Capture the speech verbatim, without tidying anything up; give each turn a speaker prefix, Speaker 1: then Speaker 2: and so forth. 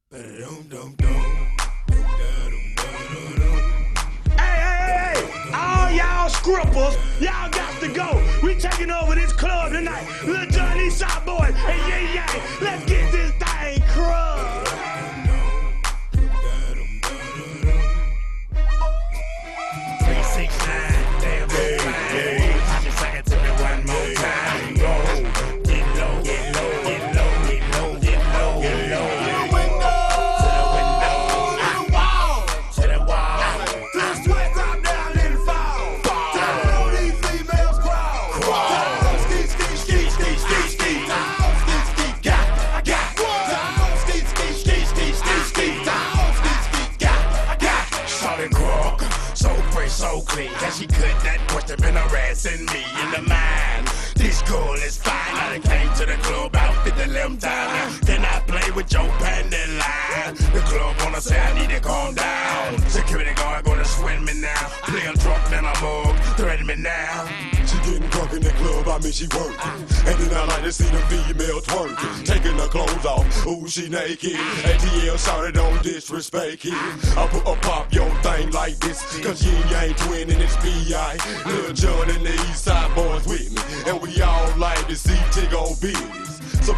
Speaker 1: Hey, hey, hey, all y'all scrippers, y'all got to go. We taking over this club tonight. Lil Johnny, Shot Boy, and Yay Yang. Let's get this thing crunk. three six nine, damn, hey, hey. I just sang it to me one more time. Roll, get low, get low, get low, get low, get low, get low. So clean, cause she cut that question been harassing me in the mind. This girl is fine, I done came to the club out at the limb time. Then I play with your panty line. The club wanna say I need to calm down. Security guard gonna swing me now. Play a drunk, then I'm mug, threaten me now.
Speaker 2: She getting drunk in the club, I mean she working. And then I like to see the female twerking. Taking her clothes off, ooh she naked. A T L shouted don't disrespect it. I put a pop your thing like this, cause you ain't twin and it's B I. Lil John and the East Side Boys with me. And we all like to see Tig on business. So